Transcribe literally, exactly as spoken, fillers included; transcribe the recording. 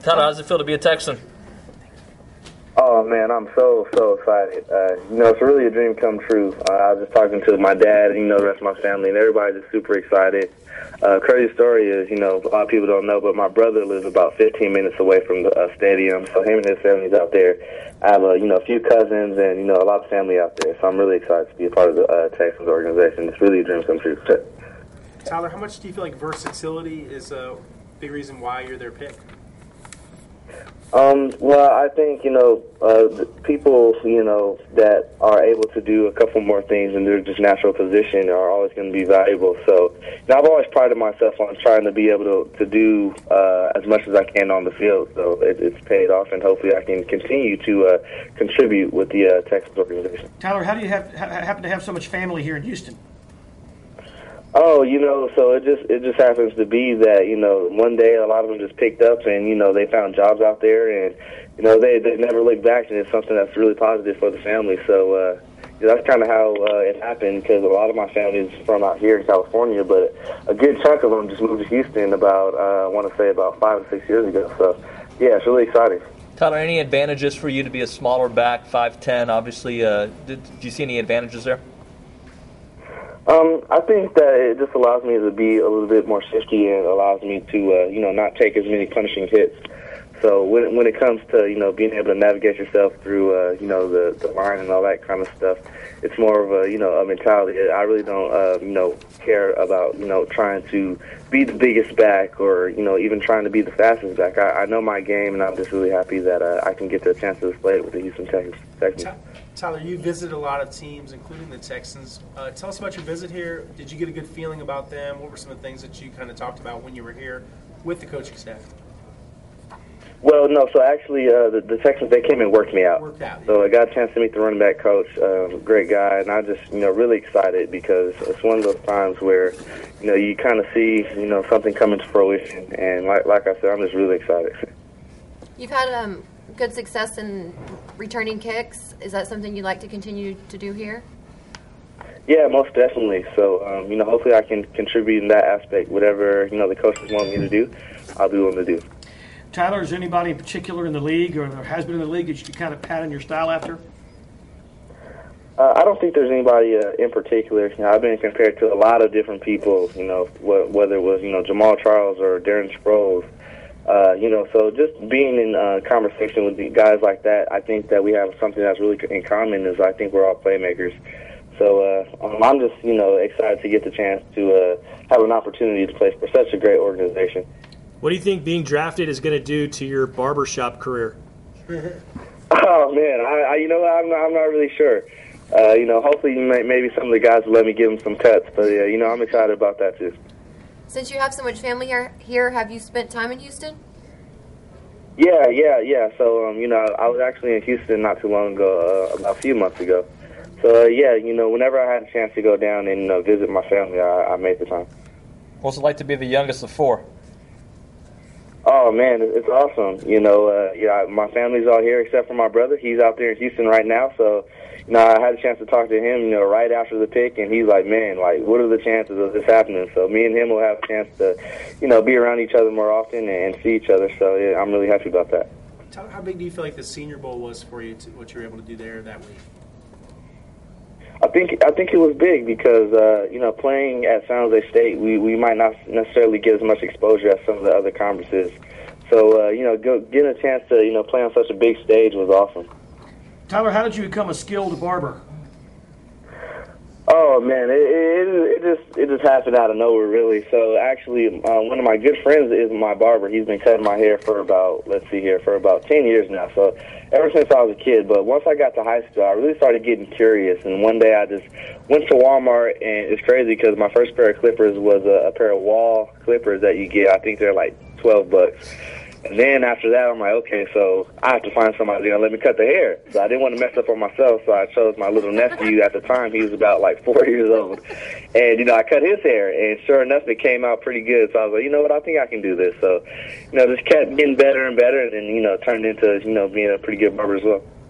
Tyler, how's it feel to be a Texan? Oh, man, I'm so, so excited. Uh, you know, it's really a dream come true. Uh, I was just talking to my dad and, you know, the rest of my family, and everybody's just super excited. Uh, crazy story is, you know, a lot of people don't know, but my brother lives about fifteen minutes away from the uh, stadium, so him and his family's out there. I have, a, you know, a few cousins and, you know, a lot of family out there, so I'm really excited to be a part of the uh, Texans organization. It's really a dream come true. Tyler, how much do you feel like versatility is a big reason why you're their pick? Um, well, I think, you know, uh, the people, you know, that are able to do a couple more things in their just natural position are always going to be valuable. So, you know, I've always prided myself on trying to be able to, to do uh, as much as I can on the field. So it, it's paid off, and hopefully I can continue to uh, contribute with the uh, Texas organization. Tyler, how do you have, ha- happen to have so much family here in Houston? Oh, you know, so it just it just happens to be that, you know, one day a lot of them just picked up and, you know, they found jobs out there and, you know, they, they never looked back, and it's something that's really positive for the family. So uh, you know, that's kind of how uh, it happened, because a lot of my family is from out here in California, but a good chunk of them just moved to Houston about, uh, I want to say about five or six years ago. So, yeah, it's really exciting. Tyler, any advantages for you to be a smaller back, five ten? Obviously, uh, did, did you see any advantages there? Um, I think that it just allows me to be a little bit more shifty and allows me to, uh, you know, not take as many punishing hits. So when when it comes to, you know, being able to navigate yourself through, uh, you know, the, the line and all that kind of stuff, it's more of a, you know, a mentality. I really don't, uh, you know, care about, you know, trying to be the biggest back or, you know, even trying to be the fastest back. I, I know my game, and I'm just really happy that uh, I can get the chance to display it with the Houston Texans. Tyler, you visited a lot of teams, including the Texans. Uh, tell us about your visit here. Did you get a good feeling about them? What were some of the things that you kind of talked about when you were here with the coaching staff? Well, no, so actually uh, the, the Texans, they came and worked me out. Worked out, yeah. So I got a chance to meet the running back coach, um, great guy, and I just, you know, really excited because it's one of those times where, you know, you kind of see, you know, something coming to fruition, and like, like I said, I'm just really excited. You've had um, good success in returning kicks. Is that something you'd like to continue to do here? Yeah, most definitely. So, um, you know, hopefully I can contribute in that aspect. Whatever, you know, the coaches want me to do, I'll be willing to do. Tyler, is there anybody in particular in the league or has been in the league that you can kind of pattern your style after? Uh, I don't think there's anybody uh, in particular. You know, I've been compared to a lot of different people, you know, wh- whether it was, you know, Jamal Charles or Darren Sproles. Uh, you know, so just being in uh, conversation with the guys like that, I think that we have something that's really in common is I think we're all playmakers. So uh, um, I'm just, you know, excited to get the chance to uh, have an opportunity to play for such a great organization. What do you think being drafted is going to do to your barbershop career? Oh, man, I, I, you know, I'm not, I'm not really sure. Uh, you know, hopefully may, maybe some of the guys will let me give them some cuts. But, yeah, you know, I'm excited about that, too. Since you have so much family here, here have you spent time in Houston? Yeah, yeah, yeah. So, um, you know, I was actually in Houston not too long ago, uh, about a few months ago. So, uh, yeah, you know, whenever I had a chance to go down and uh, visit my family, I, I made the time. What's it like to be the youngest of four? Oh, man, it's awesome. You know, uh, yeah, my family's all here except for my brother. He's out there in Houston right now. So, you know, I had a chance to talk to him, you know, right after the pick, and he's like, man, like, what are the chances of this happening? So me and him will have a chance to, you know, be around each other more often and see each other. So, yeah, I'm really happy about that. How big do you feel like the Senior Bowl was for you, to what you were able to do there that week? I think I think it was big because, uh, you know, playing at San Jose State, we, we might not necessarily get as much exposure as some of the other conferences. So, uh, you know, go, getting a chance to, you know, play on such a big stage was awesome. Tyler, how did you become a skilled barber? Oh, man, it, it, it just it just happened out of nowhere, really. So, actually, uh, one of my good friends is my barber. He's been cutting my hair for about, let's see here, for about ten years now. So, ever since I was a kid. But once I got to high school, I really started getting curious. And one day I just went to Walmart, and it's crazy because my first pair of clippers was a, a pair of wall clippers that you get. I think they're like twelve bucks. And then after that, I'm like, okay, so I have to find somebody to let me cut the hair. So I didn't want to mess up on myself, so I chose my little nephew. At the time, he was about like four years old. And, you know, I cut his hair, and sure enough, it came out pretty good. So I was like, you know what, I think I can do this. So, you know, just kept getting better and better, and then, you know, turned into, you know, being a pretty good barber as well.